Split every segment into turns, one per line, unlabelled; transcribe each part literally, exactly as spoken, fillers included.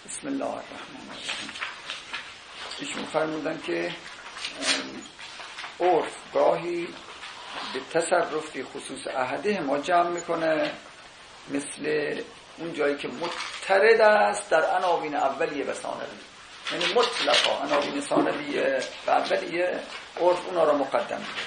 بسم الله الرحمن الرحیم. ایشون فرمودن که عرف گاهی به تصرف فی خصوص احده ما جمع میکنه، مثل اون جایی که مضطرد است در عناوین اولیه و ثانویه، یعنی مطلقا عناوین ثانویه و اولیه عرف اونا را مقدم میده.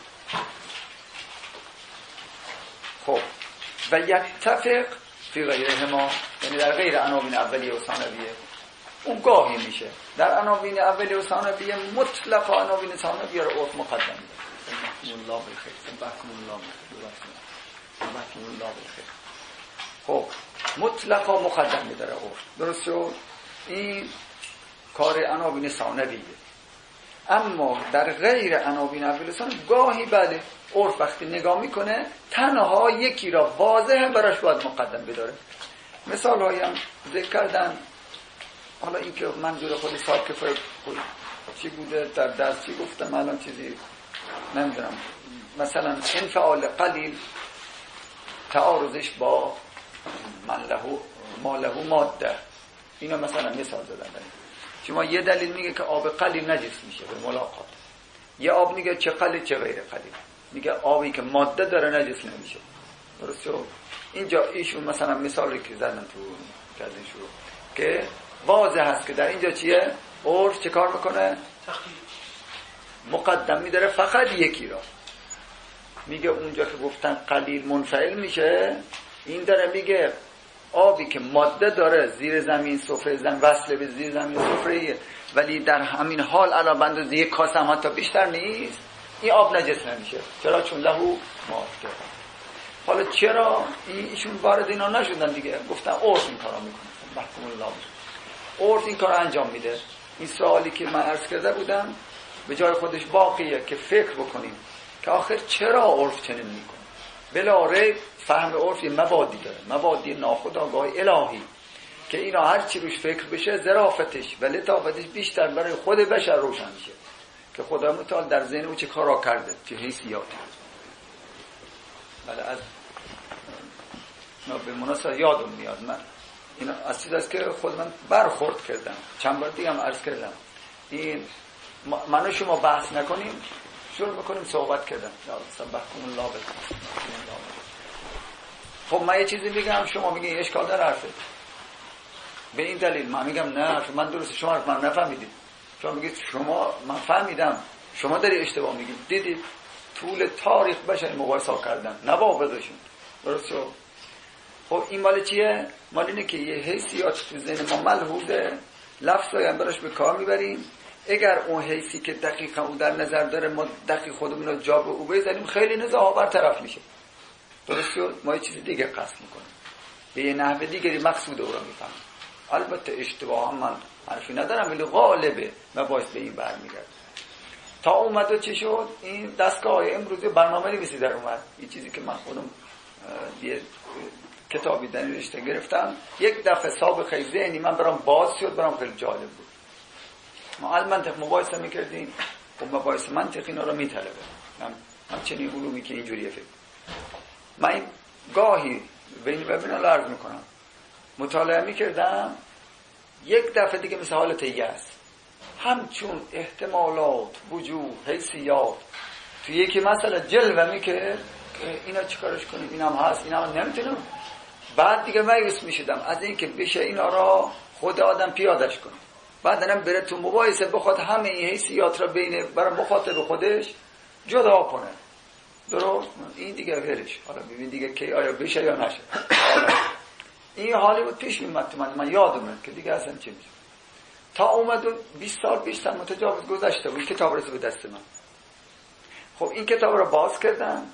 خب و یتفق فی غیرهما، یعنی در غیر عناوین اولیه و ثانویه اون گاهی میشه. در عناوین اولیه و ثانویه مطلقا عناوین ثانویه را عرف مقدم میده. الله بخیر، سبحان الله سبحان الله بخیر. خب مطلقا مقدم میده عرف، درست شد؟ این کار عناوین ثانویه. اما در غیر عناوین اولیه و ثانویه گاهی بله عرف وقتی نگاه میکنه تنها یکی را واضحه براش باید مقدم بداره. مثال هایی هم ذکر کردن. حالا این که منظور خود صاحب کفایه چی بوده در درس چی گفتم الان چیزی نمیدونم. مثلا انفعال قلیل تعارضش با من له ما له ماده، اینا مثلا مثال زدن. شما یه دلیل میگه که آب قلیل نجس میشه به ملاقات، یه آب میگه چه قلیل چه غیر قلیل، میگه آبی که ماده داره نجس نمیشه، درست شد؟ اینجا ایشون مثلا مثالی که زدن تو کردن شروع که واضح هست که در اینجا چیه؟ عرف چه کار میکنه؟ مقدم میداره فقط یکی را. میگه اونجا که گفتن قلیل منفعل میشه، این داره میگه آبی که ماده داره زیر زمین سفره زن وصله به زیر زمین سفره، ولی در همین حال علاوه بر اندازه یک کاسه هم حتی بیشتر نیست، این آب نجس نمیشه. چرا؟ چون لهو ماده. حالا چرا ایشون وارد اینا نشدن دیگه؟ گفتن عرف این کارا میکنه. محکوم الله عرف این کارا انجام میده. این سوالی که من عرض کرده بودم به جای خودش باقیه که فکر بکنیم که آخر چرا عرف چنین میکنه. بلا ریب فهم عرف یه مبادی داره، مبادی ناخودآگاه الهی که اینا هر چی روش فکر بشه ظرافتش و لطافتش بیشتر برای خود بشر روشن میشه که خدا متعال در ذهن او چه کارا کرده، چه حیثیاتی. بله از به مناسبت یادم میاد، من این از چیزی است که خود من برخورد کردم، چند بار دیگه هم عرض کردم. این منو شما بحث نکنیم، شروع میکنیم صحبت کردن. یا سبحان الله بکن. خب من یه چیزی میگم شما میگین اشکال داره حرفه، به این دلیل من میگم نه من درست شما رو من نفهمیدید. شما میگید شما من فهمیدم شما داری اشتباه میگید. دیدید طول تاریخ بشر مقایسه کردن نوابغشون، درست شد؟ خب این مال چیه؟ مال اینه که یه حیثیات تو ذهن ما ملحوظه، لفظایی هم براش به کار میبریم. اگر اون حیثی که دقیقا او در نظر داره ما دقیق خودمون رو جا به او بزنیم خیلی نزاها برطرف میشه، درست شد؟ ما یه چیز دیگه قصد میکنیم، به یه نحو دیگری مقصود او رو میفهمیم. البته اشتباه هم من حرفی ندارم، ولی غالبه مباحث به این برمیگرده. تا اومد و چی شد؟ این دستگاه امروزی برنامه نویسی در اومد. این چیزی که من خودم یه کتابی در نوشته گرفتم، یک دفعه سابقه ذهنی من برام باز شد، برام خیلی جالب بود. ما المنطق مباحثه میکردیم، خب مباحث منطقی اینا رو میطلبه. من همچنین علومی که اینجوریه فکر من این گاهی بین ببینم عرض میکنم مطالعه میکردم، یک دفعه دیگه مثل حالت یأس، همچون احتمالات وجوه حیثیات تو یکی مسئله جلوه میکرد اینا چیکارش کنیم، اینا هم هست اینا هم نمیتونم. بعد دیگه مایوس میشدم از این که بشه اینا را خود آدم پیادش کنه، بعد هم بره تو مباحثه بخواد همه این حیثیات را بین برای مخاطب خودش جدا کنه، درست؟ این دیگه غیرش. حالا ببین دیگه کی آیا بشه یا نشه. این حالی بود پیش میمد تو من, من یادمه که دیگه اصلا چی میشه. تا اومد و بیست سال بیشتر متجاوز گذشته بود کتاب رسید به دست من. خب این کتاب رو باز کردم،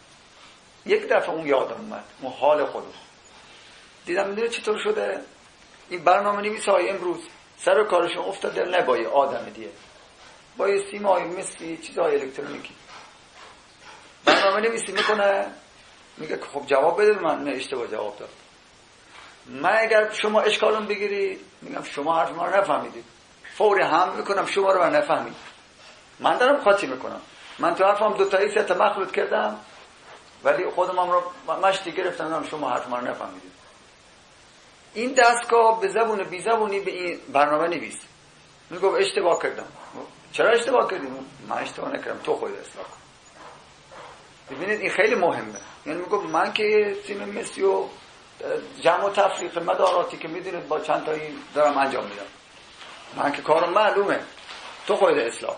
یک دفعه اون یادم اومد، اون حال خودم دیدم. میدونی چطور شده؟ این برنامه نویس های امروز سر کارشون افتاده نه با یه آدم دیگه، با یه سیمای مثل چیزهای الکترونیکی برنامه نویسی میکنه، میگه خب جواب بده، من نه اشتباه جواب داد. من اگر شما اشکالم بگیرید میگم شما حرف ما رو نفهمیدید، فوری هم میکنم شما رو نفهمید. من دارم خاطی میکنم، من تو حرفم دو تا حیثیت مخلوط کردم ولی خودم هم رو مشتی گرفتم، شما حرف ما رو نفهمیدید. این دستگاه به زبون بی زبونی به این برنامه نویس میگفت اشتباه کردم. چرا اشتباه کردیم؟ من اشتباه نکردم، تو خودت اصلاح کن. ببینید این خیلی مهمه. یعنی میگفت من که تیم مسی و جمع و تفریق مداراتی که میدونید با چند تایی دارم انجام میدم، من که کارم معلومه، تو خودت اصلاح.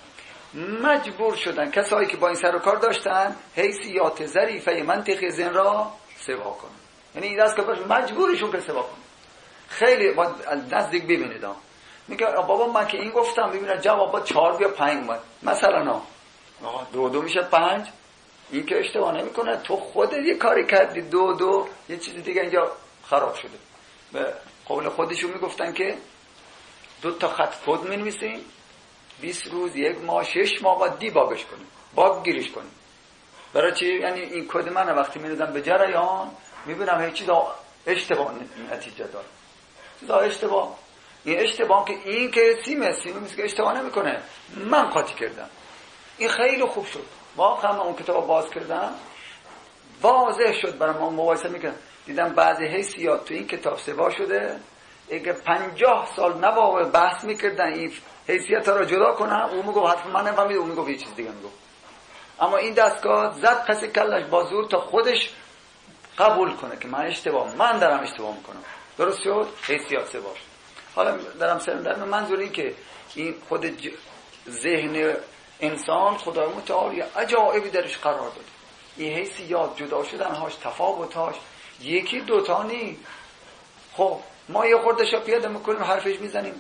مجبور شدن کسایی که با این سر و کار داشتن حیثیات ظریفه منطقی ذهن را سوا کنن. یعنی این دست که باش مجبورشون که سوا کنن. خیلی با نزدیک ببینید ها. میگه بابا من که این گفتم، ببینید جواب با چهار بیا پنج اومد مثلا ها دو دو میشه پنج. این که اشتباه نمیکنه، تو خودت یه کاری کردی دو دو یه چیز دیگه اینجا خراب شده. به قول خودشون میگفتن که دو تا خط کد می‌نویسیم، بیست روز، یک ماه، شش ماه بعد دیباگش کنیم، باگ گیریش کنیم. برای چی؟ یعنی این کد من وقتی می‌ریزم به جریان میبینم هیچ چیز اشتباه نتیجه داره. چیزا اشتباه. این اشتباه که این که سیم سیم میگه اشتباه نمیکنه، من قاطی کردم. این خیلی خوب شد. واقعا من اون کتاب باز کردم واضح شد برای ما، مقایسه میکنم دیدم بعضی حیثیات تو این کتاب سوا شده. اگه پنجاه سال نوابه بحث میکردن این حیثیت ها رو جدا کنن، اون میگو حتما من نفهمیدم، اون میگو یه چیز دیگه میگو. اما این دستگاه زد پس کلش با زور تا خودش قبول کنه که من اشتباه، من دارم اشتباه میکنم. درست شد؟ حیثیات سوا شد. حالا دارم سرم در منظور این که این خود ج... ذهن انسان خدای متعال یه عجایبی درش قرار داده. این حیثیات جدا شدنهاش، تفاوتهاش یکی دوتا نی. خب ما یه خورده شا پیاده میکنیم، حرفش میزنیم،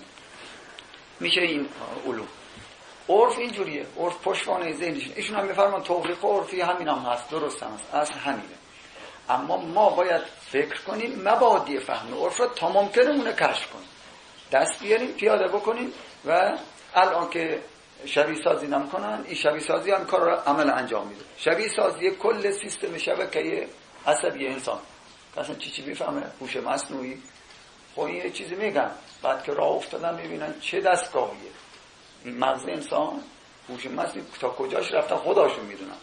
میشه این علوم. عرف اینجوریه، عرف پشتوانه ذهنشون. ایشون هم میفرمان توفیق عرفی همین هم هست، درست هم هست، اصل همینه. اما ما باید فکر کنیم مبادی فهم عرف را تا ممکنه اونه کشف کنیم، دست بیاریم، پیاده بکنیم و الان که شبیه سازی نمیکنن، این شبیه سازی هم کار را عمل انجام میده. شبیه سازی کل سیستم شبکه عصبی انسان. اصلا چی چی بفهمه؟ هوش مصنوعی. خب این یه چیزی میگن، بعد که راه افتادن ببینن چه دستگاهیه. این مغز انسان، هوش مصنوعی تا کجاش رفتن خداشون میدونن.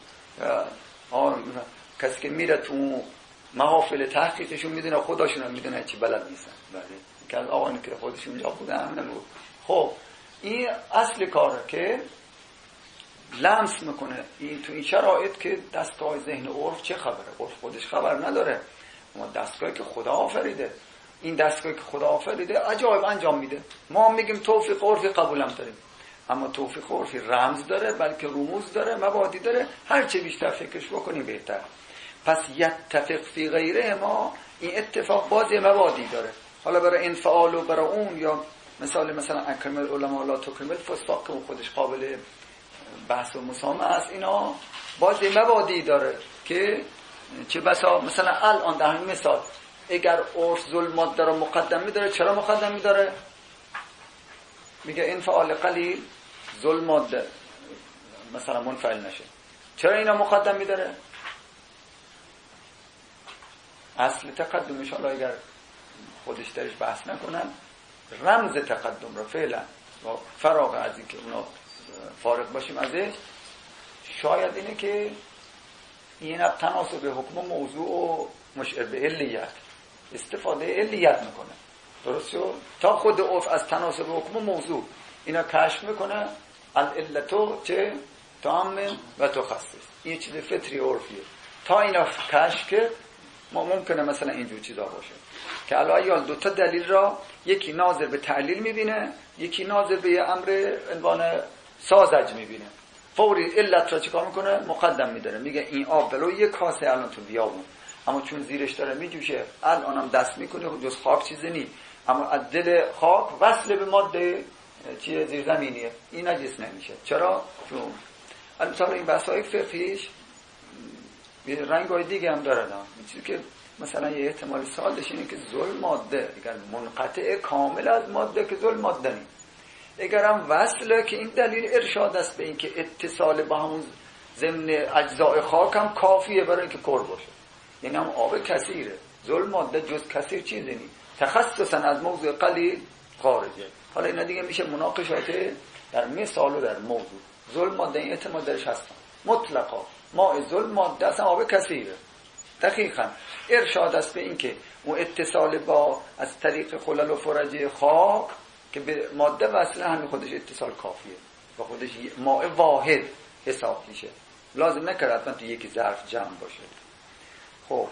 آه کسی که میره تو محافل تحقیقشون میدونه، خداشون هم میدونه چی بلد نیستن. بله که از آقایانی که خودشون اونجا بودن نمیگو. خب این اصل کاره که لمس میکنه این تو این شرایط که دستگاه ذهن عرف چه خبره. عرف خودش خبر نداره، اما دستگاهی که خدا آفریده، این دستگاهی که خدا آفریده عجایب انجام میده. ما میگیم توفیق عرفی قبولم داریم، اما توفیق عرفی رمز داره، بلکه رموز داره، مبادی داره. هر چه بیشتر فکرش بکنیم بهتر. پس یتفق فی غیره ما، این اتفاق باز مبادی داره. حالا برای انفعال و برای اون، یا مثال مثلا اکرم العلماء لا تکرم الفساق که خودش قابل بحث و مسامحه است، اینا باز مبادی داره که چه بسا مثلا الان در همین مثال اگر عرف ظلمات داره مقدم میداره، چرا مقدم میداره؟ میگه انفعال قلیل ظلمات مثلا منفعل نشه، چرا اینا مقدم میداره؟ اصل تقدمش حالا اگر خودش درش بحث نکنن، رمز تقدم رو فعلا و فراغ از این که اونا فارغ باشیم ازش، شاید اینه که این اب تناسب حکم موضوع و مشعر به علیت استفاده علیت میکنه. درست شد؟ تا خود عرف از تناسب حکم موضوع اینا کشف میکنه. العلتو چه؟ تام و تخصص. این چیز فطری عرفیه. تا اینا کشف کرد ما ممکنه مثلا اینجور چیزا باشه که الان دو تا دلیل را یکی ناظر به تعلیل میبینه، یکی ناظر به یه امر عنوان سازج میبینه. فوری علت را چیکار میکنه؟ مقدم میداره، میگه این آب بلو یک کاسه الان تو بیابون، اما چون زیرش داره میجوشه الانم دست میکنه جز خاک چیزی نی، اما از دل خاک وصل به ماده چیه زیرزمینیه، این نجس نمیشه. چرا؟ چون البته این بحث‌های فقهیش یه رنگ‌های دیگه هم داره. این چیزی که مثلا یه احتمال سادش اینه که ظلم ماده اگر منقطع کامل از ماده که ظلم ماده نی، اگر هم وصله که این دلیل ارشاد است به این که اتصال با همون ضمن اجزاء خاک هم کافیه برای اینکه کر باشه. یعنی هم آب کثیره، ظلم ماده جز کثیر چیزی نی، تخصصا از موضوع قلیل خارجه. حالا اینا دیگه میشه مناقشات در مثال و در موضوع. ظلم ماده این اعتماد درش هستن مطلقا، ما ظلم ماده اصلا آب کثیره، دقیقاً ارشاد است به این که اون اتصال با از طریق خلل و فرج خاک که به ماده وصله همین خودش اتصال کافیه و خودش ماء واحد حساب میشه، لازم نکرد حتما تو یکی ظرف جمع باشه. خب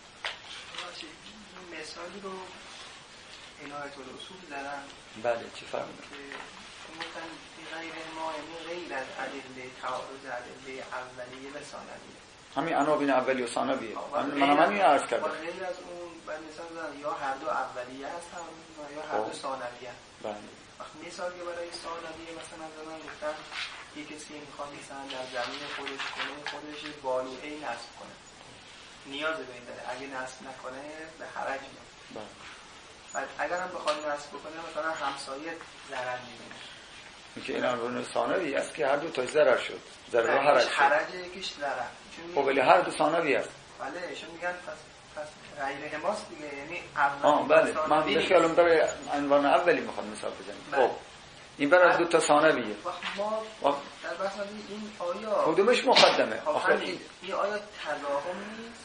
مثالی رو عنایت الاصول دارن.
بله چی فرمودن؟
مثلا غیر ما غیر از ادله تعارض ادله اولیه و ثانویه،
همین عناوین اولی و ثانویه. من هم همین عرض کردم.
غیر از اون بعد مثلا یا هر دو اولیه هستن یا هر دو ثانویه.
بله.
وقتی مثال که برای ثانویه مثلا زدن گفتن یک کسی میخواد مثلا در زمین خودش کنه خودش بالوعه نصب کنه، نیاز به این داره، اگه نصب نکنه به حرج میاد.
بله.
بعد اگر هم بخواد نصب بکنه مثلا همسایه ضرر میبینه.
اینکه این عنوان ثانوی است که هر دو تا ضرر شد، ضرر و حرج شد.
حرج یکیش ضرر.
خب ولی هر دو ثانوی است.
بله ایشون میگن پس پس غیر حماس دیگه، یعنی اول.
آه بله من به خیالم داره عنوان اولی میخوام مثال بزنم. خب این برای دو تا ثانویه.
ما در بحث این آیا
کدومش مقدمه؟
آخه این این آیا تضاهم نیست؟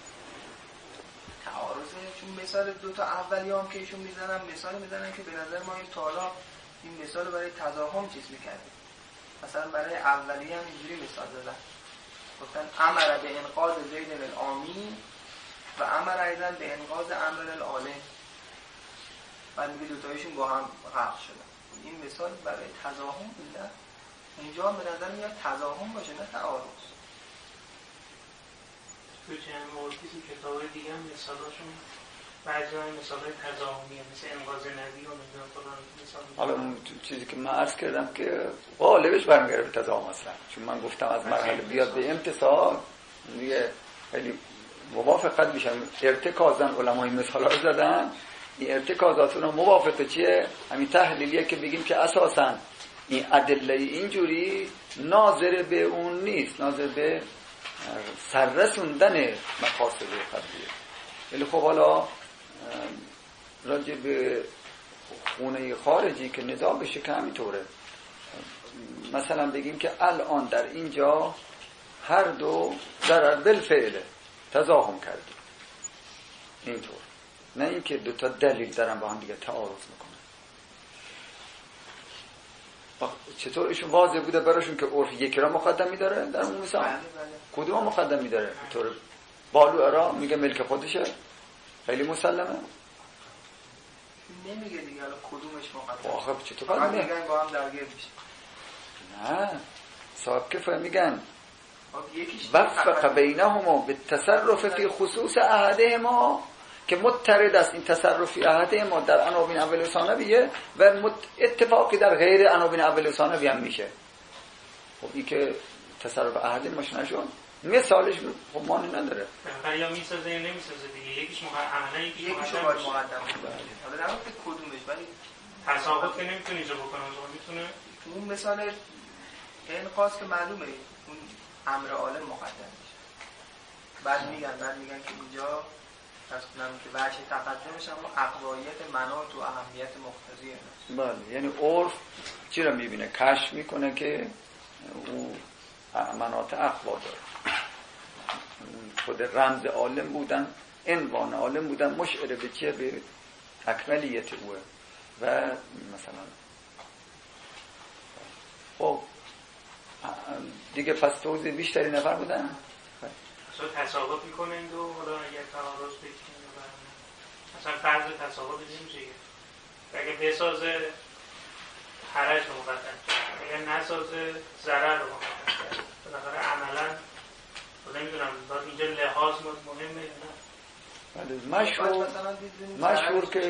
تعارضه؟ چون مثال دو تا اولی هم که ایشون میزنن مثال میزنن که به نظر ما این تالا این مثال برای تضاهم چیز میکردیم. مثلا برای اولی هم اینجوری مثال دادن، گفتن امر به انقاذ زید العامی و امر ایضا به انقاذ امر العالم، بعد میگه دوتایشون با هم غرق شدن. این مثال برای تضاهم بوده. اونجا به نظر میاد تضاهم باشه نه تعارض.
تو چند موردی تو کتاب‌های دیگه هم مثالاشون بعضی های مثالای تضاهمیه مثل انقاذ نبی و نمیدونم فلان مثال.
حالا اون چیزی که من عرض کردم که غالبش برمیگرده به تضاهم اصلا، چون من گفتم از مرحله بیاد به امتصال دیگه خیلی موافقت میشم. ارتکازن علمای مثالا رو زدن، این ارتکازاتون موافقه چیه؟ همین تحلیلیه که بگیم که اساساً این ادله اینجوری ناظر به اون نیست، ناظر به سررسوندن مقاصد قضیه. ولی خب حالا راجع به خونه خارجی که نزاع بشه که همینطوره. مثلا بگیم که الان در اینجا هر دو ضرر بالفعل تضاهم کردیم اینطور، نه اینکه دو تا دلیل دارن با هم دیگه تعارض میکنن. چطور ایشون واضح بوده براشون که عرف یکی را مقدم میداره در اون مثال؟ کدوم مقدم میداره؟ طور بالو را میگه ملک خودشه، خیلی مسلمه.
نمیگه دیگه حالا کدومش مقدم.
آخه چطور
هم میگن با هم درگیر میشه.
نه صاحب کفایه میگن وفق بینهما به تصرف فی خصوص احدهما که مترد است این تصرف فی احدهما در عناوین اول و ثانویه و اتفاقی در غیر عناوین اول و ثانویه هم میشه. خب این که تصرف احدهما نشون مثالش خب معنی نداره.
یا میسازه یا نمیسازه دیگه، یکیش عملا یکیش
مقدم مقدم. حالا در واقع کدومش ولی
تصاحب که نمیتونه اینجا بکنه، میتونه
اون مثال انقاذ که معلومه اون امر عالم مقدم میشه. بعد میگن بعد میگن که اینجا پس کنم که وجه تقدمش هم اقوایت منات و اهمیت مقتضی است.
بله یعنی عرف چی رو میبینه؟ کشف میکنه که او منات اقوا داره. خود رمز عالم بودن، عنوان عالم بودن مشعر به چیه؟ به اکملیت اوه. و مثلا خب دیگه پس توضیح بیشتری نفر بودن؟
اصلا تصاحب میکنه این دو، حالا اگر تعارض بکنه مثلا فرض تصاحب نمیشه اگه بسازه حرج رو مقدم کرد، اگر نسازه ضرر رو مقدم کرد. بالاخره عملا نمیدونم باید اینجا لحاظ مهمه نه؟
بله مشهور مشهور که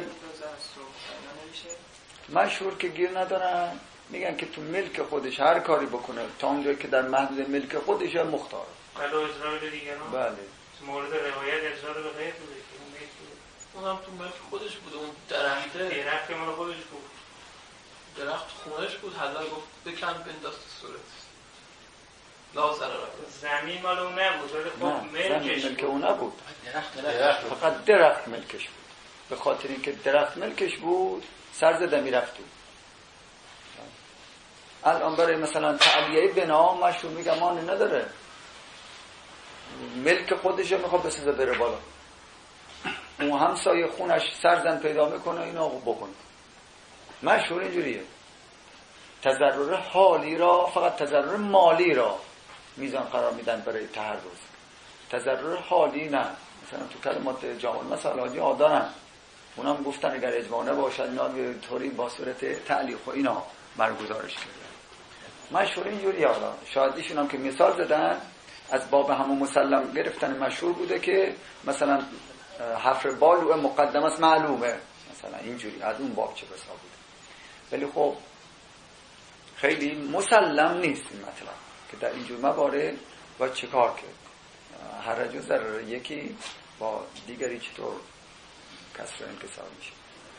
مشهور که گیر ندارن میگن که تو ملک خودش هر کاری بکنه تا اونجایی که در محدود ملک خودش مختار.
بله اجرا به دیگران.
بله
مورد روایت اجرا به غیر بوده.
اونم تو ملک خودش بوده، اون درخته
درخت مال خودش بود،
درخت خونش بود، حالا گفت بکن بنداز تو صورت لازر را
زمین مال اون نبود ولی خب ملکش
ملک اون نبود،
درخت درخت
فقط درخت ملکش بود. به خاطر اینکه درخت ملکش بود سر زده میرفت. الان برای مثلا تعلیه بنا مشهور میگم معنی نداره. ملک خودشه میخواد بسازه بره بالا، اون همسایه خونش سرزن پیدا میکنه اینو بکنه. مشهور اینجوریه. تضرر حالی را، فقط تضرر مالی را میزان قرار میدن برای تحرز، تضرر حالی نه. مثلا تو کلمات جامع مثلا حاجی آدارن، اونم گفتن اگر اجماع نباشد اینا به طوری با صورت تعلیق و اینا برگزارش کردن. مشهور اینجوریه. حالا شاید ایشون هم که مثال زدن از باب همون مسلم گرفتن مشهور بوده که مثلا حفر بالو مقدم است معلومه، مثلا اینجوری از اون باب چه بسا بوده. ولی خب خیلی مسلم نیست این مطلب که در اینجور موارد باید چه کار کرد. حرج و ضرر یکی با دیگری چطور کسر و انکسار میشه.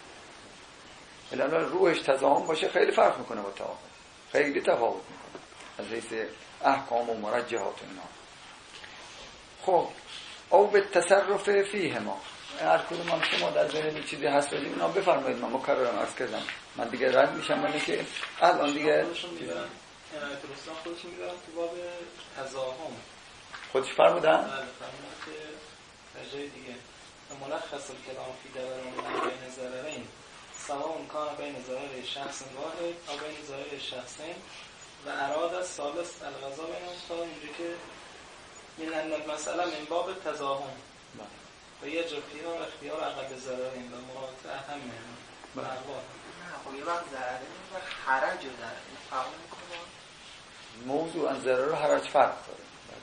الان روحش تضاهم باشه خیلی فرق میکنه با تعاقب، خیلی تفاوت میکنه از حیث احکام و مرجحات اینا. خب او به تصرف فیه ما، هر کدوم هم شما در ذهن چیزی هست بدیم اینا بفرمایید. من مکررم عرض کردم من دیگه رد میشم، ولی که الان دیگه
خودشون میدارن عنایت رستم خودشون میدارن تو باب تضاهم
خودش فرمودن؟
بله فرمودن که در جای دیگه ملخص الکلام فی دوران بین ضررین سواء کان بین ضرر شخص واحد او بین ضرر شخصین و اراد الثالث الغضا بینهم، تا اینجا که من ان المسئله من باب تضاهم و یه جبهی ها اختیار اقل ضررین و مراد اهم من اقوال.
خب یه وقت ضرره و حرج و ضرره فرق میکنه.
موضوع از ضرر و حرج فرق داره.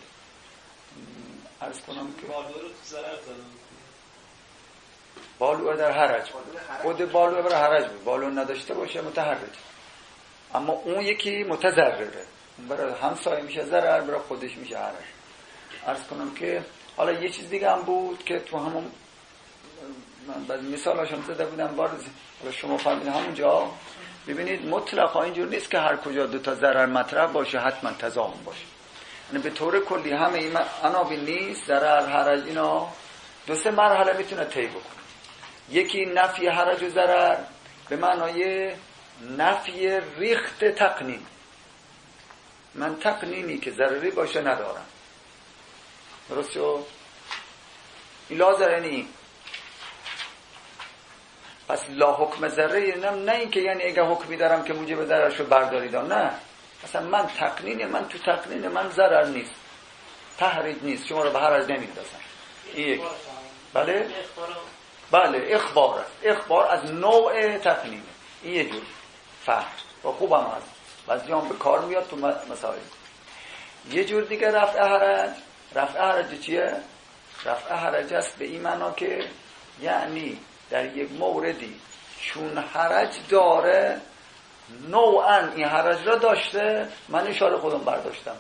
عرض کنم که
بالو رو تو ضرر داره،
بالو در حرج، خود بالو برای حرج بود، بالو نداشته باشه متحرج، اما اون یکی متضرره، برای همسایه میشه ضرر، برای خودش میشه حرج. عرض کنم که حالا یه چیز دیگه هم بود که تو همون من بعضی مثالاشون زده بودم بارز، حالا شما فهمیدین همونجا ببینید مطلقا اینجور نیست که هر کجا دو تا ضرر مطرح باشه حتما تضاهم باشه. یعنی به طور کلی همه این عناوین نیست، ضرر حرج اینا دو سه مرحله میتونه طی بکنه. یکی نفی حرج و ضرر به معنای نفی ریخت تقنین، من تقنینی که ضرری باشه ندارم، درست شد؟ این لا ضرری، پس لا حکم ضرری نه نه این که یعنی اگه حکمی دارم که موجب ضررشو بردارید، نه، اصلا من تقنین من تو تقنین من ضرر نیست، تحریج نیست، شما رو به حرج نمیندازم. یک بله بله اخبار است، اخبار از نوع تقنینه، این یه جور فهم و خوبم هست بعضی هم به کار میاد تو مسائل. یه جور دیگه رفع حرج، رفع حرج چیه؟ رفع حرج است به این معنا که یعنی در یک موردی چون حرج داره نوعاً این حرج را داشته، من اشاره خودم برداشتم،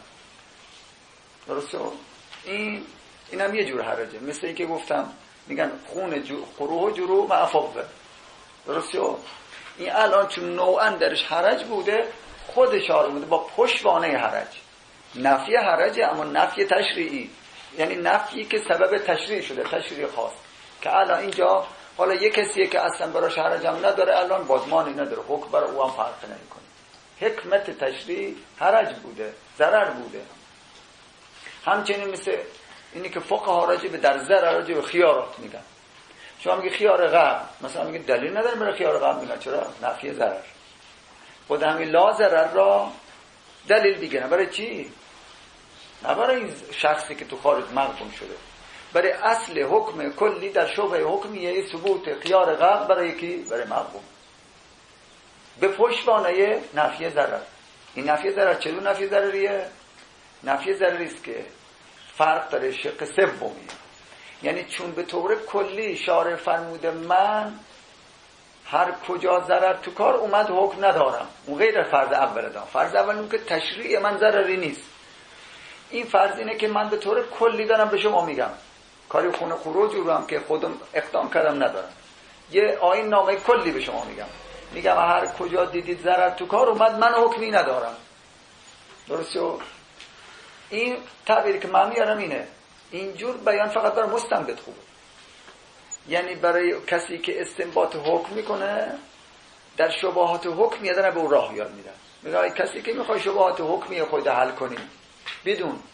درسته؟ این اینم یه جور حرجه، مثل این که گفتم میگن خون جو خروح و جروح معفوه، درسته؟ این الان چون نوعاً درش حرج بوده خود اشاره بوده با پشتوانه حرج، نفی حرجه اما نفی تشریعی، یعنی نفی که سبب تشریع شده، تشریع خاص، که الان اینجا حالا یک کسیه که اصلا براش حرج هم نداره الان بازمانی نداره، حکم برای او هم فرق نمیکنه، حکمت تشریع حرج بوده، ضرر بوده. همچنین مثل اینی که فقها راجع به در ضرر راجع به خیارات میگن، شما میگی خیار قبل، مثلا میگی دلیل نداره برای خیار قبل میگن، چرا؟ نفی ضرر. خود همین لا ضرر را دلیل دیگه نه، برای چی؟ نه برای این شخصی که تو خارج مغبون شده، برای اصل حکم کلی در شبه حکمیه ثبوت خیار قبل برای کی؟ برای مغبون، به پشتوانه نفی ضرر. این نفی ضرر چه نوع نفی ضرریه؟ نفی ضرری است که فرق داره شق سومی، یعنی چون به طور کلی شارع فرموده من هر کجا ضرر تو کار اومد حکم ندارم، اون غیر فرض اول دارم. فرض اول اون که تشریع من ضرری نیست، این فرض اینه که من به طور کلی دارم به شما میگم کاری خونه خروج رو هم که خودم اقدام کردم ندارم، یه آیین نامه کلی به شما میگم، میگم هر کجا دیدید ضرر تو کار اومد من حکمی ندارم، درسته؟ این تعبیری که من میارم اینه، اینجور بیان فقط برای مستنبط خوبه، یعنی برای کسی که استنباط حکم میکنه در شبهات حکمی دارن به اون راه یاد میدن، میگه کسی که میخوای شبهات حکمی خود حل کنی بدون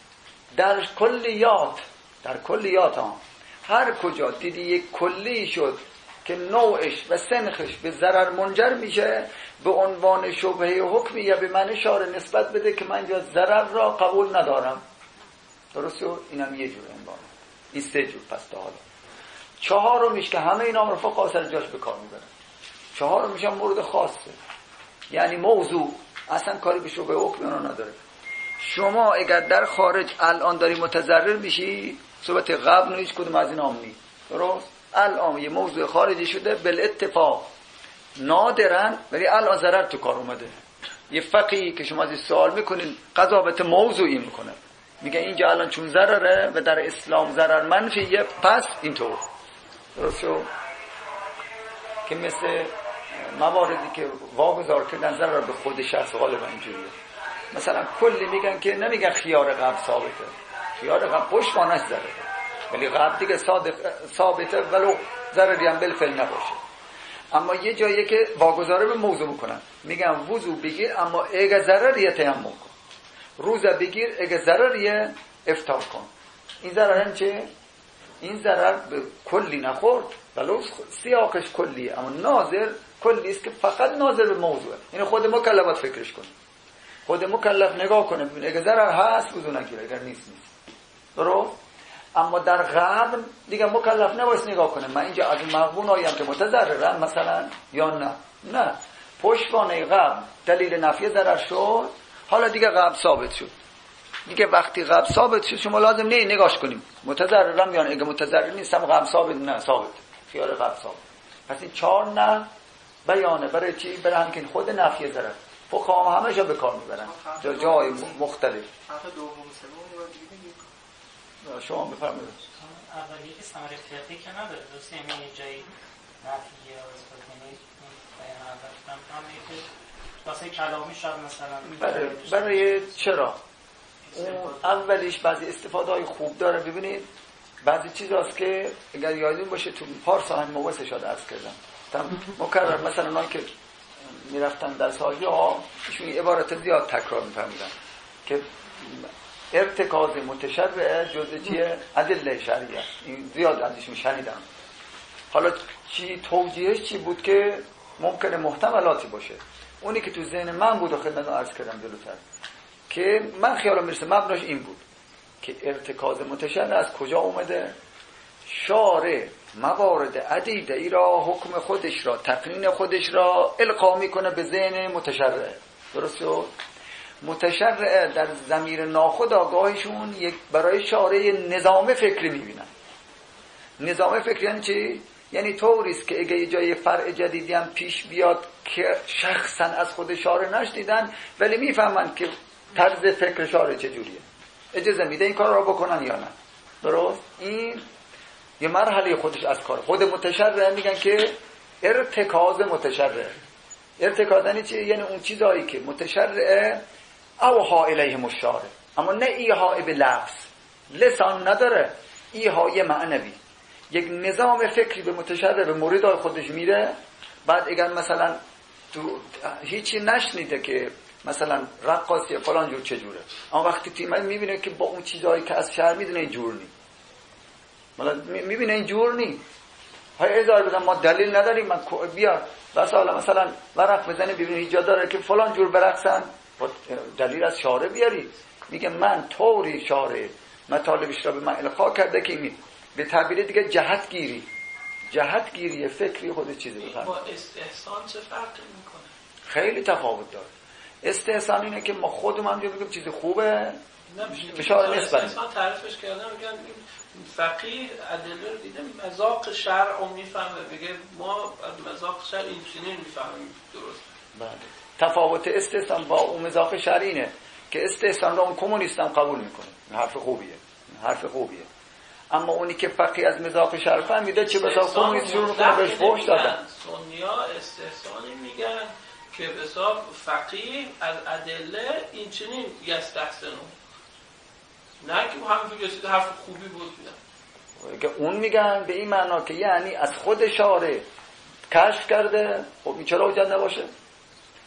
در کلیات در کلیات ها هر کجا دیدی یک کلی شد که نوعش و سنخش به ضرر منجر میشه، به عنوان شبهه حکمی یا به من اشاره نسبت بده که من اینجا ضرر را قبول ندارم. درسته؟ اینم یه جور عنوانه. این سه جور. پس تا حالا چهارمیش که همه اینا رو فقها سر جاش به کار میبرن. چهارمیش هم مورد خاصه، یعنی موضوع اصلا کاری به شبهه حکمی اونا نداره. شما اگر در خارج الان داری متضرر میشی، صحبت قبل هیچ کدوم از اینا هم نیست. درست؟ الان یه موضوع خارجی شده بالاتفاق نادرن، ولی الان ضرر تو کار اومده. یه فقیهی که شما از سوال میکنین قضاوت موضوعی میکنه، میگه اینجا الان چون ضرره و در اسلام ضرر منفیه، پس اینطور. درست شو؟ که مثل مواردی که واگذار کردن ضرر به خود شخص غالبا اینجوریه. مثلا کلی میگن که نمیگن خیار قبل ثابته، خیار قبل پشتوانش ضرره، ولی قبل دیگه صادق ثابته ولو ضرری هم بالفعل نباشه. اما یه جایی که واگذاره به موضوع میکنن، میگن وضو بگیر اما اگه ضرریه تیمم کن، روزه بگیر اگه ضرریه افطار کن. این ضرر هم چه؟ این ضرر به کلی نخورد ولو سیاقش کلیه، اما ناظر کلی است که فقط ناظر به موضوعه. یعنی خود مکلفات فکرش کنه، خود مکلف نگاه کنه ببینه اگه ضرر هست وضو نگیره، اگر نیست نیست. درست؟ اما در قبل دیگه مکلف نباید نگاه کنه من اینجا از این مغبون آیم که متضررم مثلا یا نه. نه، پشتوانه قبل دلیل نفی ضرر شد، حالا دیگه قبل ثابت شد. دیگه وقتی قبل ثابت شد شما لازم نه نگاش کنیم متضررم یا اگه متضرر نیستم قبل ثابت، نه ثابت، خیال قبل ثابت. پس این چهار نه بیانه برای چی؟ برای هم که خود نفی ضرر فقها همه جا به کار میبرن، جا جای مختلف. شما بفرمایید.
اولیه که ثمره فقهی که نداره، درسته؟ یعنی یه جایی نفیه یا اثبات کنید بیان اول هم که واسه کلامی شاید مثلا
برای, برای چرا؟ اون اولیش بعضی استفاده های خوب داره. ببینید بعضی چیز هست که اگر یادتون باشه تو پارسا هم مواسه شده عرض کردم مکرر، مثلا اونایی که میرفتن در سالی ها ایشون عبارت زیاد تکرار میفهمیدن که ارتکاز متشرع جزء چیه؟ ادله شرعیه. این زیاد ازشون شنیدم. حالا چی توجیهش چی بود که ممکنه محتملاتی باشه؟ اونی که تو ذهن من بود و خدمتتون عرض کردم جلوتر که من خیالم میرسه مبناش این بود که ارتکاز متشرع از کجا اومده؟ شارع موارد عدیده ای را حکم خودش را تقنین خودش را القا میکنه به ذهن متشرع. درسته؟ متشرع در ضمیر ناخودآگاهشون یک برای شارع نظام فکری میبینن. نظام فکری یعنی چی؟ یعنی طوریست که اگه یه جای فرع جدیدی هم پیش بیاد که شخصا از خود شارع نشنیدن ولی میفهمن که طرز فکر شارع چجوریه، اجازه میده این کار رو بکنن یا نه. درست؟ این یه مرحله خودش از کار. خود متشرع میگن که ارتکاز متشرع. ارتکاز یعنی چی؟ یعنی اون چیزایی که متشرع اوها الیه مشاره، اما نه ایها به لفظ، لسان نداره، ایهای معنوی. یک نظام فکری به متشرع به موردهای خودش میره، بعد اگر مثلا تو هیچی نشنیده که مثلا رقاصی فلان جور چجوره، اما وقتی تیمه میبینه که با اون چیزهایی که از شهر میدونه این جور نی، میبینه این جور نی، های ازار بزن ما دلیل نداریم، من بیا بس حالا مثلا ورق بزنی ببینی ایجاد داره که فلان جور برقصن، دلیل از شارع بیاری. میگه من طوری شارع مطالبش را به من القا کرده که می به تعبیر دیگه جهت گیری جهت گیری فکری خود چیزی بفرمه.
با استحسان چه فرقی میکنه؟
خیلی تفاوت داره. استحسان اینه که ما خودم هم بگیم چیز خوبه
بشار نسبت استحسان تعریفش کردن میگن فقیه ادله رو دیده مذاق شرع رو میفهمه، بگه ما مذاق شرع این چنین میفهمیم. درست؟
بله. تفاوت استحسان با اون مذاق شرع اینه که استحسان رو اون کمونیست هم قبول میکنه، حرف خوبیه حرف خوبیه اما اونی که فقیه از مذاق شرع فهمیده چه بسا کمونیست شروع کنه بهش فحش دادن.
سنی‌ها استحسانی میگن که بسا فقیه از ادله این چنین یستحسنو، نه که هم فکر حرف خوبی بود میدن
که اون میگن به این معنا که یعنی از خود شارع کشف کرده. خب این چرا حجت نباشه؟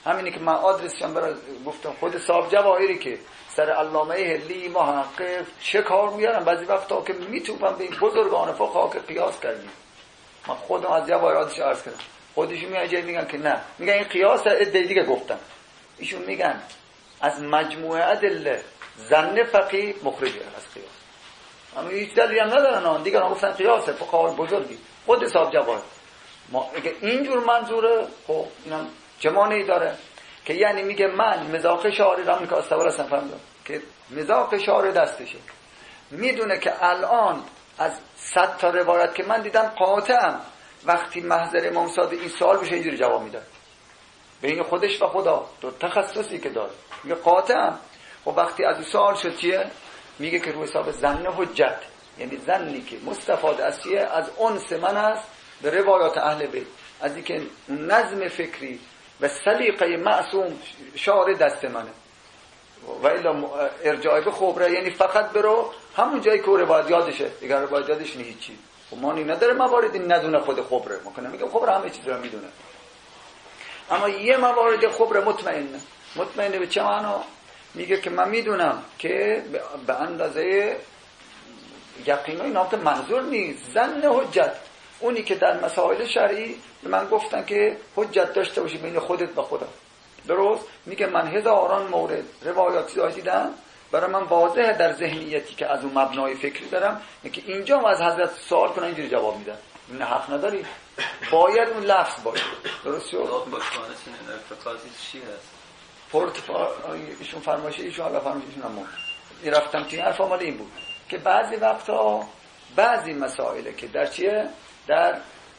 همینی که من آدرسشم برای گفتم خود صاحب جواهری که سر علامه هلی محقق چه کار میارن بعضی وقتا که میتوبم به این بزرگان فقها که قیاس کردیم. من خودم از جواهراتش عرض کردم، خودشون میان جایی میگن که نه، میگن این قیاس عده دیگه گفتن، ایشون میگن از مجموعه ادله ظن فقیه مخرجه از قیاس. اما هیچ دلیلی هم ندارن آن دیگران گفتن قیاسه، فقهای بزرگی خود صاحب جواهر. ما اگه اینجور منظوره خب اینم چه مانعی داره که یعنی میگه من مذاق شارع را که استوار هستم فهمیدم که مذاق شارع دستشه، میدونه که الان از صد تا روایت که من دیدم قاطعم وقتی محضر امام صادق این سوال بشه اینجوری جواب میده بین خودش و خدا، دو تخصصی که داره، میگه قاطعم. و وقتی از این سوال شد چیه؟ میگه که روی حساب ظن حجت، یعنی ظنی که مستفاد از چیه؟ از انس من است به روایات اهل بیت، از اینکه نظم فکری و سلیقه معصوم شارع دست منه و الا ارجاع به خبره، یعنی فقط برو همون جایی که روایت یادشه، دیگر روایت یادش نیست هیچی. خب مانی نداره مواردی ندونه خود خبره، ما کنه میگم خبره همه چیز رو میدونه، اما یه موارد خبره مطمئنه. مطمئنه به چه معنا؟ میگه که من میدونم که به اندازه یقین و اینا که منظور نیست، ظن حجت، اونی که در مسائل شرعی من گفتن که حجت داشته باشی بین خودت و خدا. درست؟ میگه من هزاران مورد روایاتی دیدم، برای من واضحه در ذهنیتی که از اون مبنای فکری دارم که اینجا از حضرت سوال کنن اینجوری جواب میدن. این حق نداری، باید اون لفظ باشه. درست شد؟
ارتفاعی چی هست؟
پورتفا ایشون فرمایشه، ایشون حالا فرمایششون هم این رفتم توی حرف مال این بود که بعضی وقتا بعضی مسائله که در چیه؟ در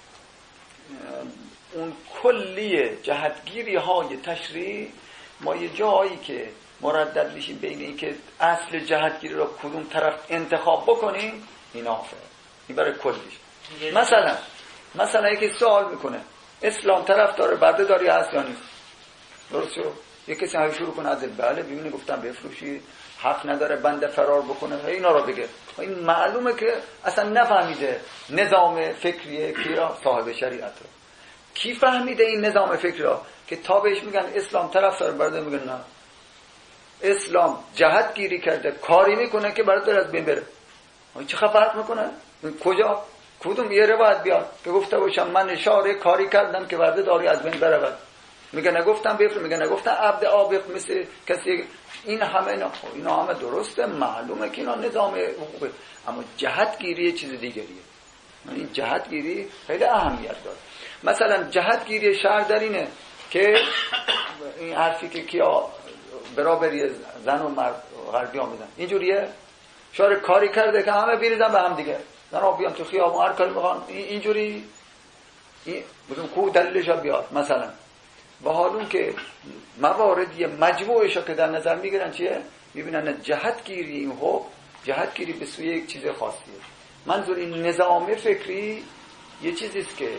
اون کلیه جهتگیری های تشریع ما یه جایی که مردد میشیم بین این که اصل جهتگیری رو کدوم طرف انتخاب بکنیم، این آفه این برای کلیش. مثلا مثلا یکی سوال میکنه اسلام طرف داره برده داری هست یا نیست؟ درست شد؟ یکی کسی شروع کنه از بله ببینه گفتم بفروشی، حق نداره بنده فرار بکنه، اینا رو بگه. این معلومه که اصلا نفهمیده نظام فکریه کی را؟ صاحب شریعت را. کی فهمیده این نظام فکری را که تا بهش میگن اسلام طرف داره برده میگن نه، اسلام جهت گیری کرده کاری میکنه که برده داره از بین بره. چه فرق میکنه؟ کجا؟ کدوم یه روایت بیاد که گفته باشم من اشاره کاری کردم که برده داری از بین بره؟ میگه نگفتم بفرست، میگه نگفتم عبد عابق مثل کسی. این همه اینا اینا همه درسته، معلومه که اینا نظام حقوقه، اما جهت گیری چیز دیگریه. این جهت گیری خیلی اهمیت داره. مثلا جهت گیری شرع در اینه که این حرفی که کیا برابری زن و مرد غربی ها میدن اینجوریه، شارع کاری کرده که همه بریزن به هم دیگه، زن ها بیان تو خیابون هر کاری میخوان اینجوری، این بزن کو دلیلش بیاد مثلا. و حالون که مواردی مجموعش که در نظر میگیرن چیه؟ میبینن جهت گیری این حق جهت گیری به سوی یک چیز خاصیه. منظور این نظام فکری یه چیزیست که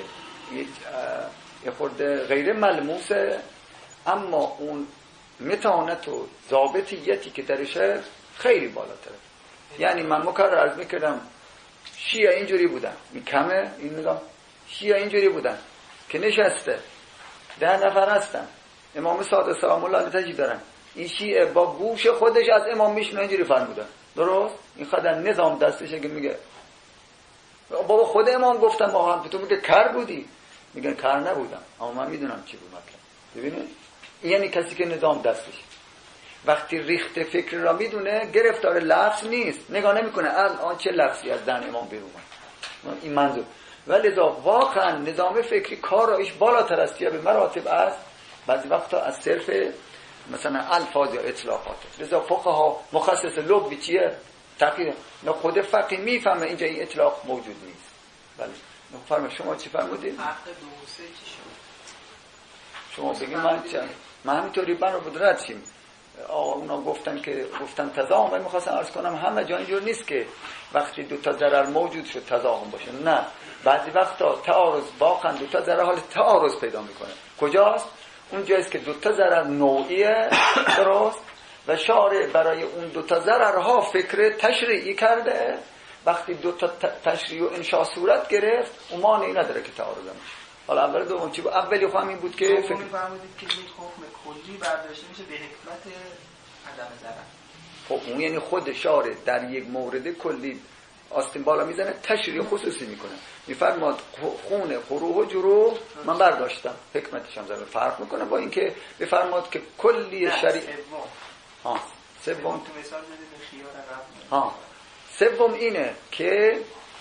یه خورده غیر ملموسه، اما اون متانت و ضابطیتی که درشه خیلی بالاتره. یعنی من مکرر عرض میکردم شیعه اینجوری بودن، این کمه این نظام، شیعه اینجوری بودن که نشسته ده نفر هستن، امام صادق سلام الله علیه تجدید دارن، این شیعه با گوش خودش از امام میشنه اینجوری فرمودن. درست؟ این خدا نظام دستشه که میگه بابا خود امام گفتم ما هم، تو میگه کر بودی، میگن کر نبودم اما من میدونم چی بود مطلب. ببینید یعنی کسی که نظام دستش وقتی ریخت فکر را میدونه گرفتار لفظ نیست، نگاه نمیکنه الان چه لفظی از دهن امام بیرون اومد، این منظور. ولذا واقعا نظام فکری کار رایش بالاتر است یا به مراتب است بعضی وقتا از صرف مثلا الفاظ یا اطلاقات. لذا فقها مخصص لغوی چیه؟ تقیید. نه خود فقیه میفهمه اینجا این اطلاق موجود نیست. بله. فرما شما چی فرمودید؟
فرق دو و سه چی شد؟
شما بگید من چه؟ من همینطوری بنا بود رد شیم. آقا اونا گفتن که گفتن تضاهم، من می‌خواستم عرض کنم همه جا اینجور نیست که وقتی دو تا ضرر موجود شد تضاهم باشه. نه، بعضی وقتا تعارض واقعا دو تا ضرر حال تعارض پیدا میکنه. کجاست؟ اون جاییست که دو تا ضرر نوعیه، درست؟ و شارع برای اون دو تا ضررها فکر تشریعی کرده. وقتی دو تا تشریع و انشاء صورت گرفت اون مانعی نداره که تعارض میشه. حالا اول دوم چی بود؟ اولی خواهم این بود که
فکر می‌فرمودید که یک حکم کلی برداشته میشه به حکمت عدم ضرر.
خب اون یعنی خود شارع در یک مورد کلی آستین بالا میزنه، تشریح خصوصی میکنه، میفرماد خون خروح و جروح من برداشتم، حکمتش هم زره فرق میکنه با اینکه بفرماد که کلی شریع. ها سوم
تو مثال بدید خیار رفت.
ها سوم اینه که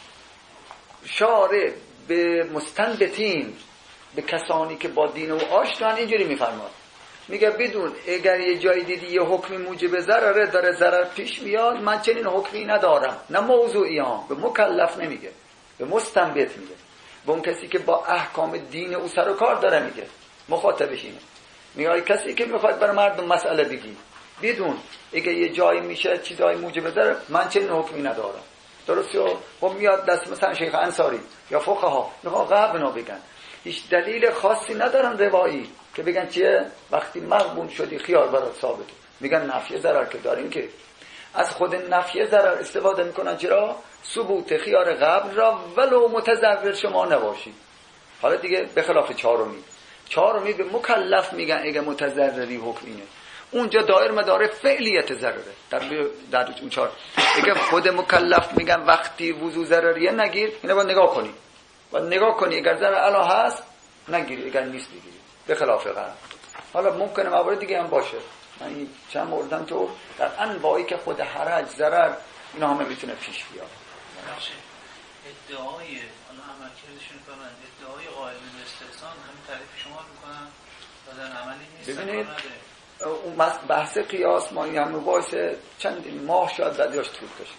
شارع به مستنبتین، به کسانی که با دین او آشنان اینجوری میفرماد، میگه بدون اگر یه جای دیدی یه حکمی موجب ضرره داره ضرر پیش میاد، من چنین حکمی ندارم. نه موضوعی ها، به مکلف نمیگه، به مستنبت میگه، به اون کسی که با احکام دین او سر و کار داره میگه، مخاطبش اینه. میگه کسی که میخواد برای مردم مسئله بگی بدون اگر یه جایی میشه چیزای موجب ضرر، من چنین حکمی ندارم. درسته؟ خب میاد دست مثلا شیخ انصاری یا فقها میخوان قبنا بگن، هیچ دلیل خاصی ندارن روایی که بگن چیه وقتی مغبون شدی خیار برات ثابته، میگن نفی ضرر که دارین، که از خود نفی ضرر استفاده میکنن. چرا؟ ثبوت خیار قبل را ولو متضرر شما نباشی. حالا دیگه به خلاف چهارمی، چهارمی به مکلف میگن اگه متضرری حکم اینه، اونجا دایر مدار فعلیت ضرره. در در اون چهار اگه خود مکلف میگن وقتی وضو ضرریه نگیر، اینو باید نگاه کنی، باید نگاه کنی اگر ضرر الا هست نگیری، اگر نیست بگیری، به خلاف غرب. حالا ممکنه موارد دیگه هم باشه، من این چند موردم تو در انواعی که خود حرج ضرر اینا همه میتونه پیش بیاد.
ادعای حالا عملکردشون کنن، ادعای قائل به استحسان همین تعریف شما میکنن و در عملی نیست.
ببینید اون بحث قیاس ما این هم باعث چند ماه شاید بعدیاش طول کشید.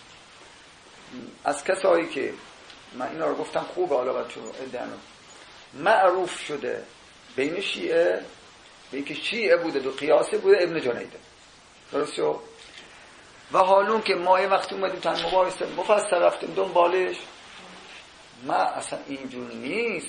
از کسایی که من اینا رو گفتم خوبه، حالا باید چون ادعا معروف شده بین شیعه، به اینکه شیعه بوده دو قیاسه بوده ابن جنیده، درسته؟ و حالون که ما یه وقت اومدیم تا مباحثه مفصل رفتیم دنبالش، ما اصلا اینجور نیست.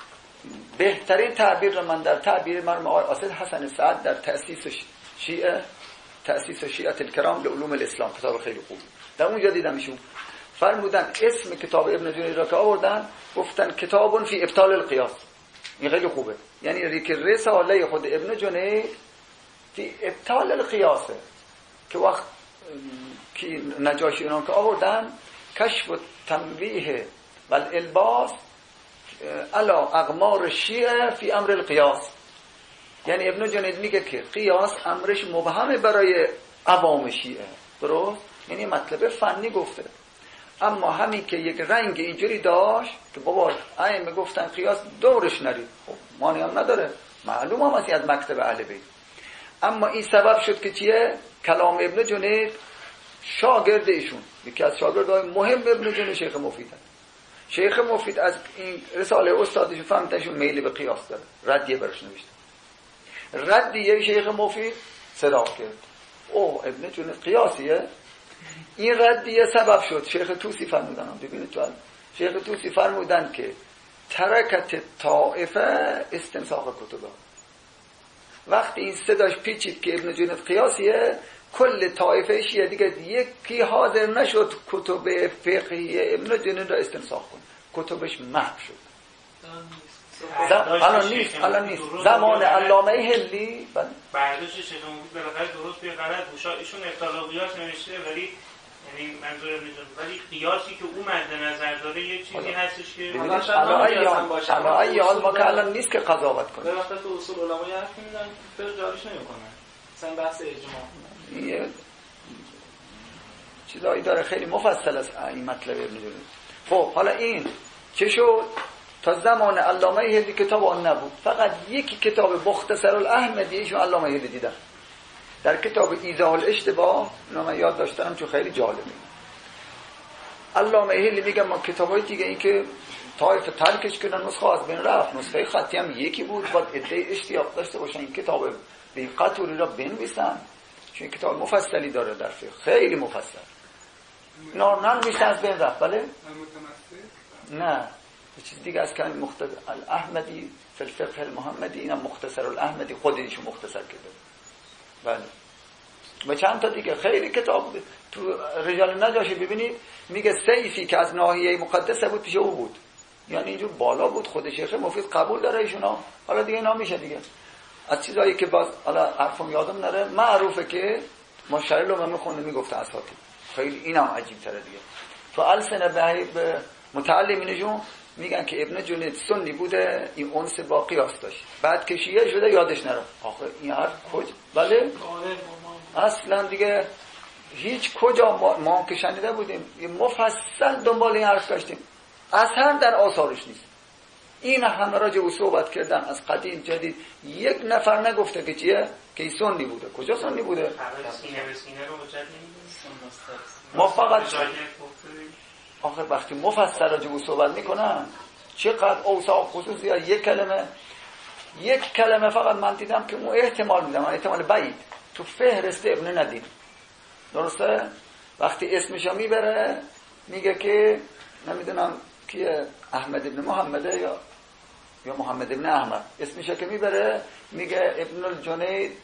بهترین تعبیر رو من در تعبیر مرحوم آصد حسن سعد در تأسیس شیعه، تأسیس شیعه الکرام لعلوم الاسلام، کتاب خیلی خوب، در اونجا دیدم ایشون فرمودن اسم کتاب ابن جنید را که آوردن گفتن کتاب فی ابطال القیاس. این خیلی خوبه، یعنی که رساله خود ابن جنید فی ابطال القیاسه، که وقت که نجاشی اینا که آوردن کشف و تنبیه و الالباس علا اقمار شیعه فی امر القیاس. یعنی ابن جنید میگه که قیاس امرش مبهمه برای عوام شیعه، درست؟ یعنی مطلب فنی گفته، اما همین که یک رنگ اینجوری داشت که بابا ائمه گفتن قیاس دورش نرید، خب معنی هم نداره، معلوم هم از مکتب اهل بیت. اما این سبب شد که چیه؟ کلام ابن جنید شاگرد ایشون، یکی از شاگردای مهم ابن جنید شیخ مفید. شیخ مفید از این رساله استادش فهمیدشون میل به قیاس داره، ردیه برش نوشته، ردیه شیخ مفید صدا کرد، اوه ابن جنید قیاسیه. این ردیه سبب شد شیخ توسی فرمودن، ببینید تو شیخ توسی فرمودن که ترکت طائفه استنساخ کتبه. وقتی این صداش پیچید که ابن جنید قیاسیه، کل طائفه شیعه دیگه یکی حاضر نشد کتب فقهی ابن جنید را استنساخ کنه، کتبش محو شد. الان نیست، الان نیست. زمان علامه هلی
برداشتش شدون بود بالاخره درست به غلط بود. ایشون ابطال قیاس نوشته، ولی یعنی منظور ابن جنید، ولی قیاسی که او مد نظر داره یه چیزی هستش که
الان ایال ما که الان نیست که قضاوت کنه.
به وقت تو اصول علمای حرف میدن فقه جاریش نمیکنن، مثلا بحث اجماع
یه چیزایی داره خیلی مفصل است این مطلب ابن جنید. خب حالا این چه شد؟ تا زمان علامه هلی کتاب آن نبود، فقط یکی کتاب مختصر الاحمدی ایشون علامه هلی دیدن، در کتاب ایضاح الاشتباه، اینا من یاد داشتم چون خیلی جالبه. علامه هلی میگه ما کتابای دیگه این که طایف ترکش کردن، نسخه از بین رفت، نسخه خطی هم یکی بود، باید ادعای اشتیاق داشته باشن این کتاب به قطوری را بنویسن، چون کتاب مفصلی داره در فقه، خیلی مفصل. اینا ننویسن از بین رفت. بله؟ نه یه چیز دیگه از که مختصر الاحمدی فی الفقه المحمدی، اینم مختصر الاحمدی خودشون مختصر کرده. بله. و چند تا دیگه خیلی کتاب تو رجال نجاشی ببینید، میگه سیفی که از ناحیه مقدسه بود پیش او بود، یعنی اینجور بالا بود. خود شیخ مفید قبول داره ایشونا. حالا دیگه اینا میشه دیگه از چیزایی که باز حالا حرفم یادم نره معروفه که ما شریل رو میخونده میگفته اساطیر. خیلی اینم عجیب تره دیگه. تو السنه به متعلمینشون میگن که ابن جنید سنی بوده، این انس با قیاس داشت، بعد که شیعه شده یادش نره. آخه این حرف کجا؟ بله اصلا دیگه هیچ کجا ما, ما که شنیده بودیم مفصل دنبال این حرف داشتیم، اصلا در آثارش نیست. این همه راجع به صحبت کردن از قدیم جدید، یک نفر نگفته که چیه که این سنی بوده. کجا سنی بوده؟ ما فقط آخه وقتی مفصل راجع به صحبت میکنن چقدر اوصاف خصوصی یا یک کلمه یک کلمه فقط من دیدم که اون احتمال میدم، احتمال بعید تو فهرست ابن ندیم. درسته؟ وقتی اسمشو میبره میگه که نمیدونم کیه، احمد ابن محمده یا یا محمد ابن احمد، اسمشو که میبره میگه ابن الجنید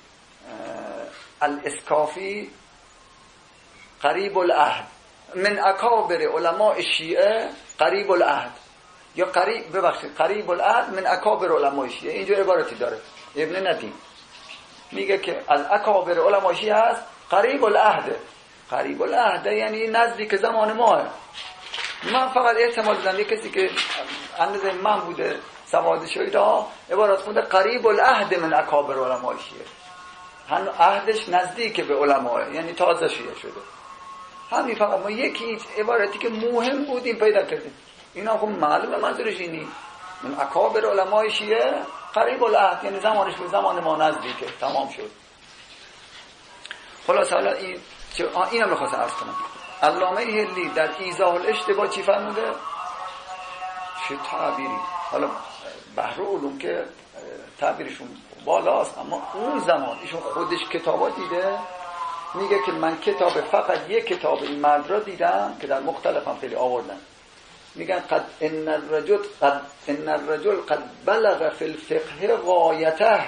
الاسکافی قریب العهد من اکابر علماء شیعه، قریب العهد یا قریب ببخشید قریب العهد من اکابر علماء شیعه. اینجور عبارتی داره ابن ندیم، میگه که از اکابر علماء شیعه هست، قریب العهد. قریب العهد یعنی نزدیک زمان ماه. من فقط احتمال دادم یک کسی که اندازه من بوده سواد شده عبارت خونده قریب العهد من اکابر علماء شیعه، هن عهدش نزدیک به علماء، یعنی تازه شیعه شده. همین فقط ما یکی عبارتی که مهم بودیم پیدا کردیم. اینا خب معلومه منظورش اینی من اکابر علماء شیعه قریب العهد، یعنی زمانش به زمان ما نزدیکه، تمام شد. خلاص حالا این اینا میخواست عرض کنم. علامه هلی در ایضاح الاشتباه چی فرموده؟ چه تعبیری. حالا بحر علوم که تعبیرشون بالاست، اما اون زمان ایشون خودش کتابا دیده، میگه که من کتاب فقط یک کتاب این مرد را دیدم که در مختلف هم خیلی آوردن، میگن قد ان الرجل قد ان الرجل قد بلغ فی الفقه غایته.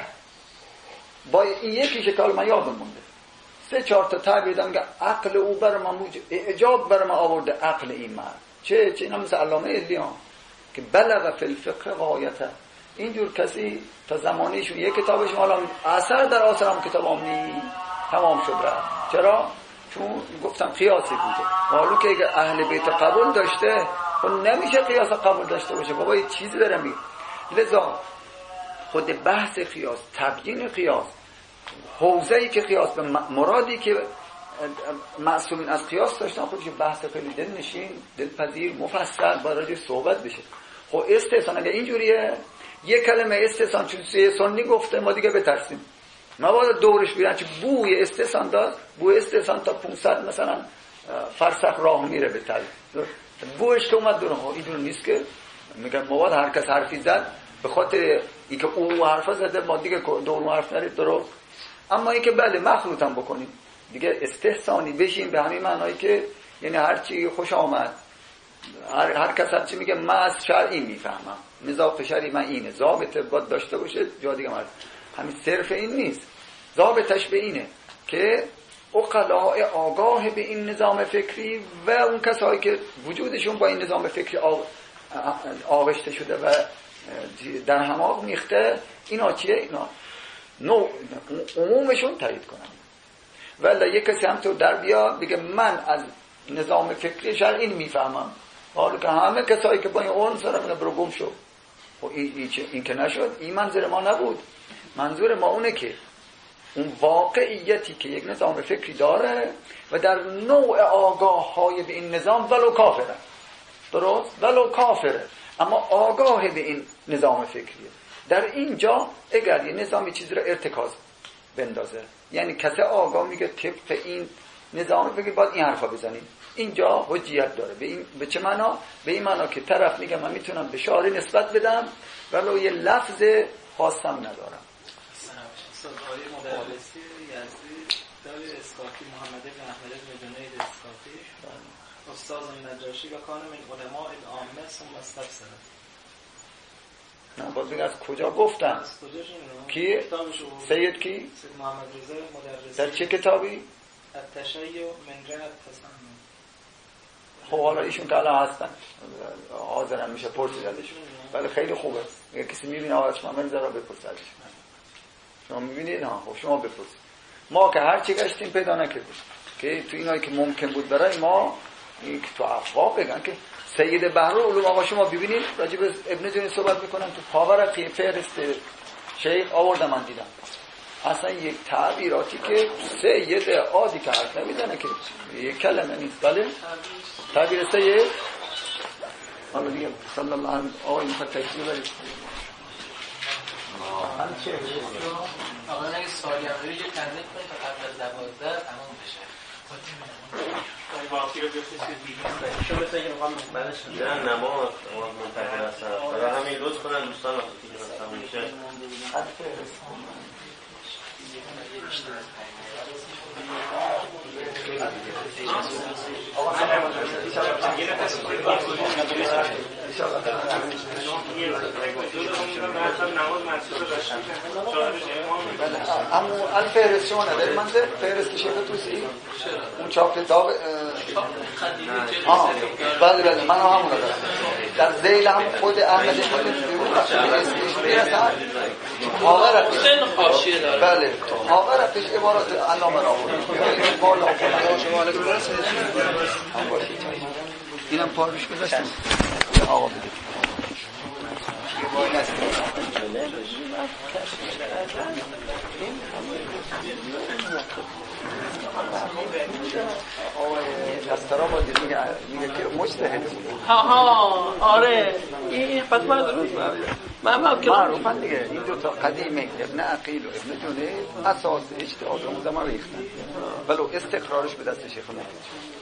با این یکی شکل من یادم مونده، سه چهار تا تعبیر دادم که عقل او بر من اعجاب بر من آورده، عقل این مرد چه چه اینا مثل علامه الیان که بلغ فی الفقه غایته. اینجور کسی تا زمانیشون یک کتابشون حالا اثر در آثارم کتابام نی تمام شد رفت. چرا؟ چون گفتم قیاسی بوده. حالا که اگه اهل بیت قبول داشته خب نمیشه قیاس قبول داشته باشه. بابا یه چیزی داره میگه. لذا خود بحث قیاس، تبیین قیاس، حوزه‌ای که قیاس به مرادی که معصومین از قیاس داشتن خودش بحث خیلی دلنشین، دلپذیر، مفصل برای صحبت بشه. خب استحسان اگه اینجوریه یک کلمه استحسان چون سه سنی گفته ما دیگه بترسیم. ما باید دورش بیرن چه بوی استحسان داد، بوی استحسان تا پانصد مثلا فرسخ راه میره به طریق بوش که اومد دورم. اینجور نیست که میگن ما باید هر کس حرفی زد به خاطر اینکه او حرفا زده ما دیگه دور حرف نرید درست. اما اینکه بله مخلوط هم بکنیم دیگه استحسانی بشیم به همین معنایی که یعنی هر چی خوش آمد، هر, هر کس هر چی میگه من از شرعی میفهمم، مضاف شرعی من اینه، ضابط باید داشته باشه. جا دیگه مرد همین صرف این نیست، ضابطش به اینه که عقلاء آگاه به این نظام فکری و اون کسایی که وجودشون با این نظام فکری آغشته شده و در هماغ میخته، اینا چیه؟ اینا نوع عمومشون تایید کنن. ولی یک کسی هم تو در بیا بگه من از نظام فکری شرعی میفهمم، حالا که همه کسایی که با این اون سر میگه برو گم شو. و این, این, این که نشد، این منظور ما نبود. منظور ما اونه که اون واقعیتی که یک نظام فکری داره و در نوع آگاه های به این نظام ولو کافره، درست؟ ولو کافره اما آگاه به این نظام فکریه. در اینجا اگر یه نظامی چیزی رو ارتکاز بندازه، یعنی کسی آگاه میگه طبق این نظام فکری باید این حرفا بزنیم، اینجا حجیت داره. به این به چه معنا؟ به این معنا که طرف میگه من میتونم به شارع نسبت بدم ولو یه لفظ خاصم ندارم.
آقای مدرسی یزدی داری اسکافی محمد بن احمد بن جنید اسکافی استاد نجاشی و کان من علماء العامه ثم استفسر.
نه باز بگه از کجا گفتن؟
از کجا شنیدم؟
کی؟ سید کی؟
سید محمد رضا مدرسی.
در چه کتابی؟
التشیع من جهت تصنع.
خب حالا ایشون که الان هستن حاضرن میشه پرسید ازشون، ولی خیلی خوبه اگه کسی میبینه آقا شما بذارا بپرسید ازشون. شما میبینید ها خب شما بپرسید. ما که هر چی گشتیم پیدا نکردیم که تو اینایی که ممکن بود برای ما این که تو افواه بگن که سید بحرالعلوم آقا شما ببینید راجع به ابن جنی صحبت میکنن تو پاورقی فهرست شیخ آوردم من دیدم اصلا یک تعبیراتی که سید عادی که حرف نمیزنه که یک کلمه نیست. بله تعبیر سید حالا دیگه صلی الله علیه آقای میخواد تشریح برید
آقا اگه سوالی هم داری یه تنظیم کنید تا قبل از دوازده تمام بشه.
باقی رو بفرستید
شما مثلا که میخوام بعدش برن نماز منتظر هستن برای همین روز کنن دوستان وقتی که مثلا میشه
اما الفهرست شما نداری من ده فهرست شیخ توسی اون چاپ کتاب بله بله من همون دارم در ذیل هم خود احمد آورد بله آورد پیش عبارات علامه را اینم پاروش گذاشتم آقا بده دسترا با دیگه میگه که مجتهد
ها آره این پس من درست من هم که
معروفن دیگه این دو تا قدیمه ابن عقیل و ابن جنید اساس اجتهاد رو زمان ریختن ولو استقرارش به دست شیخ نکرد